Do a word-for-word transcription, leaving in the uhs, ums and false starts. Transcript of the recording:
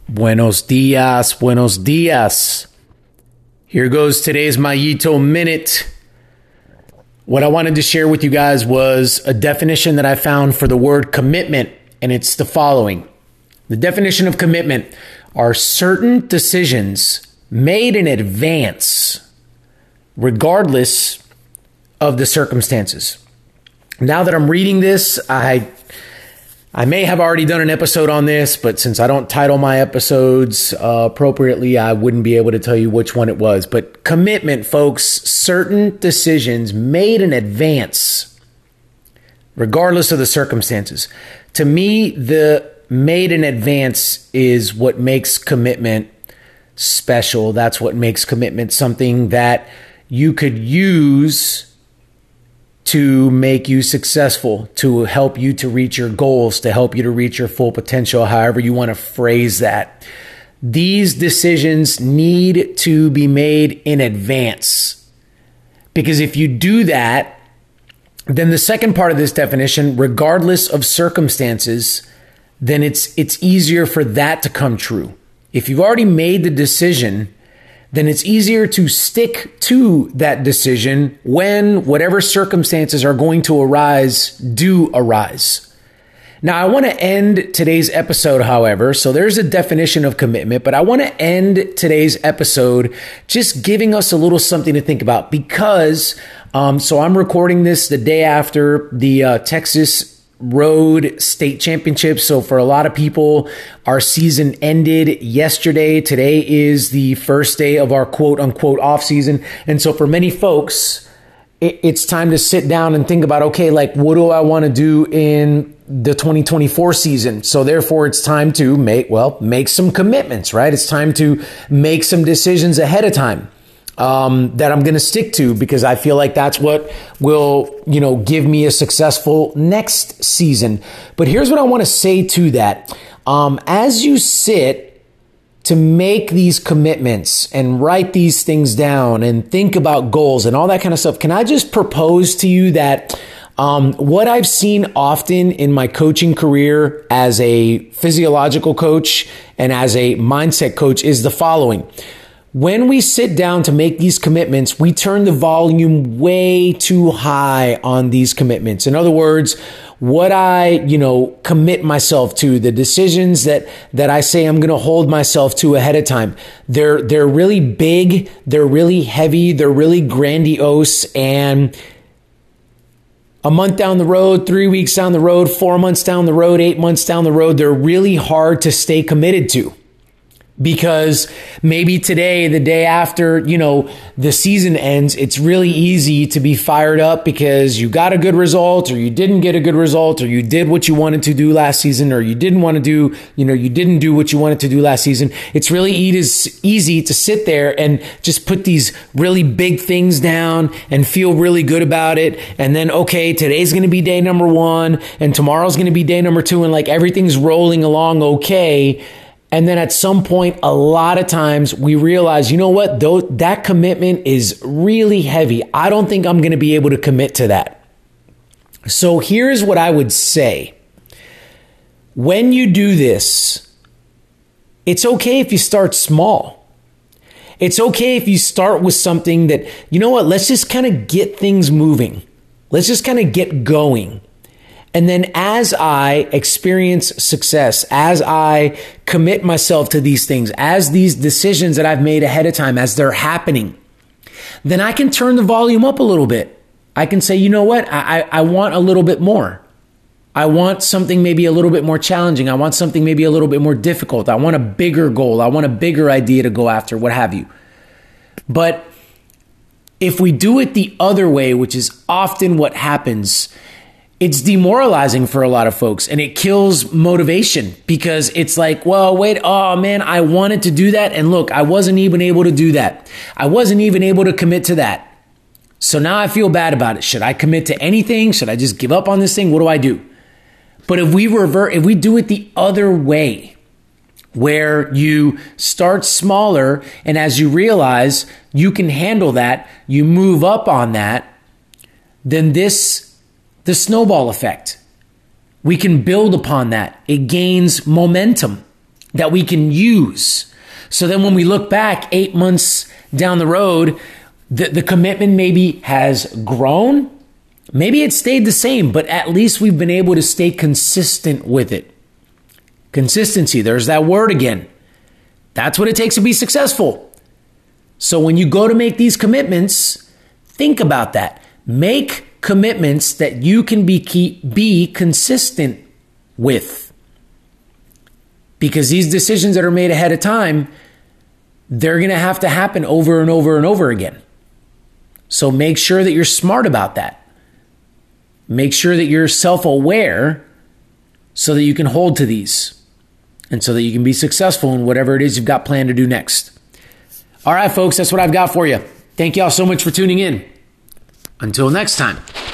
Buenos dias, buenos dias. Here goes today's Mayito Minute. What I wanted to share with you guys was a definition that I found for the word commitment, and it's the following. The definition of commitment are certain decisions made in advance, regardless of the circumstances. Now that I'm reading this, I I may have already done an episode on this, but since I don't title my episodes uh, appropriately, I wouldn't be able to tell you which one it was. But commitment, folks, certain decisions made in advance, regardless of the circumstances. To me, the made in advance is what makes commitment special. That's what makes commitment something that you could use to make you successful, to help you to reach your goals, to help you to reach your full potential, however you want to phrase that. These decisions need to be made in advance. Because if you do that, then the second part of this definition, regardless of circumstances, then it's it's easier for that to come true. If you've already made the decision, then it's easier to stick to that decision when whatever circumstances are going to arise do arise. Now, I want to end today's episode, however, so there's a definition of commitment, but I want to end today's episode just giving us a little something to think about because, um, so I'm recording this the day after the uh, Texas Road State Championship. So for a lot of people, our season ended yesterday. Today is the first day of our quote unquote off season. And so for many folks, it, it's time to sit down and think about, okay, like what do I want to do in the twenty twenty-four season? So therefore it's time to make, well, make some commitments, right? It's time to make some decisions ahead of time. Um, that I'm going to stick to because I feel like that's what will, you know, give me a successful next season. But here's what I want to say to that. Um, as you sit to make these commitments and write these things down and think about goals and all that kind of stuff, can I just propose to you that um, what I've seen often in my coaching career as a physiological coach and as a mindset coach is the following. When we sit down to make these commitments, we turn the volume way too high on these commitments. In other words, what I, you know, commit myself to, the decisions that, that I say I'm going to hold myself to ahead of time, they're, they're really big, they're really heavy, they're really grandiose, and a month down the road, three weeks down the road, four months down the road, eight months down the road, they're really hard to stay committed to. Because maybe today, the day after, you know, the season ends, it's really easy to be fired up because you got a good result or you didn't get a good result or you did what you wanted to do last season or you didn't want to do, you know, you didn't do what you wanted to do last season. It's really easy to sit there and just put these really big things down and feel really good about it. And then, okay, today's going to be day number one and tomorrow's going to be day number two and like everything's rolling along okay. And then at some point, a lot of times we realize, you know what, though that commitment is really heavy. I don't think I'm going to be able to commit to that. So here's what I would say. When you do this, it's okay if you start small. It's okay if you start with something that, you know what, let's just kind of get things moving. Let's just kind of get going. And then as I experience success, as I commit myself to these things, as these decisions that I've made ahead of time, as they're happening, then I can turn the volume up a little bit. I can say, you know what? I, I, I want a little bit more. I want something maybe a little bit more challenging. I want something maybe a little bit more difficult. I want a bigger goal. I want a bigger idea to go after, what have you. But if we do it the other way, which is often what happens, it's demoralizing for a lot of folks and it kills motivation because it's like, well, wait, oh man, I wanted to do that. And look, I wasn't even able to do that. I wasn't even able to commit to that. So now I feel bad about it. Should I commit to anything? Should I just give up on this thing? What do I do? But if we revert, if we do it the other way, where you start smaller and as you realize you can handle that, you move up on that, then this the snowball effect. We can build upon that. It gains momentum. that we can use. So then when we look back eight months down the road, the, the commitment maybe has grown. Maybe it stayed the same, but at least we've been able to stay consistent with it. Consistency, there's that word again. That's what it takes to be successful. So when you go to make these commitments, think about that. Make commitments that you can be keep, be consistent with. Because these decisions that are made ahead of time, they're going to have to happen over and over and over again. So make sure that you're smart about that. Make sure that you're self-aware so that you can hold to these and so that you can be successful in whatever it is you've got planned to do next. All right, folks, that's what I've got for you. Thank you all so much for tuning in. Until next time.